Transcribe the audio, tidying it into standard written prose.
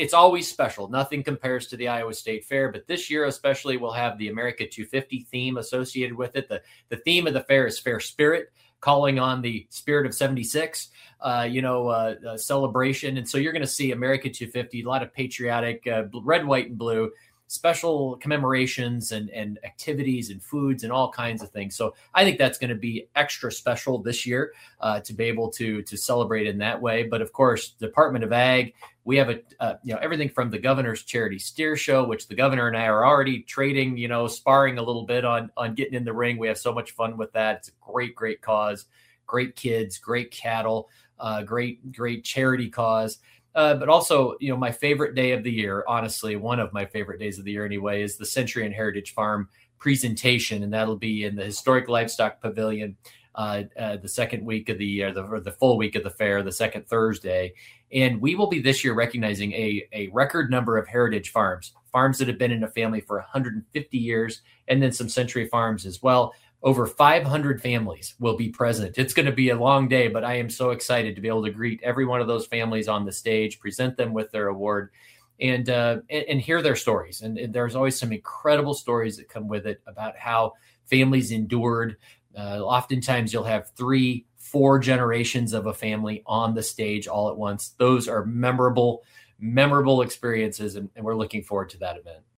it's always special. Nothing compares to the Iowa State Fair, but this year especially we'll have the America 250 theme associated with it. The theme of the fair is Fair Spirit, calling on the spirit of 76, celebration. And so you're going to see America 250, a lot of patriotic, red, white, and blue, special commemorations and activities and foods and all kinds of things. So I think that's going to be extra special this year to be able to celebrate in that way. But of course, Department of Ag, we have everything from the governor's charity steer show, which the governor and I are already trading, sparring a little bit on getting in the ring. We have so much fun with that. It's a great cause, great kids, great cattle, great charity cause. But also, my favorite day of the year, honestly, one of my favorite days of the year anyway, is the Century and Heritage Farm presentation. And that'll be in the Historic Livestock Pavilion the second week of the year, the full week of the fair, the second Thursday. And we will be this year recognizing a record number of heritage farms that have been in a family for 150 years, and then some Century farms as well. Over 500 families will be present. It's going to be a long day, but I am so excited to be able to greet every one of those families on the stage, present them with their award, and hear their stories. And there's always some incredible stories that come with it about how families endured. Oftentimes you'll have 3-4 generations of a family on the stage all at once. Those are memorable experiences, and we're looking forward to that event.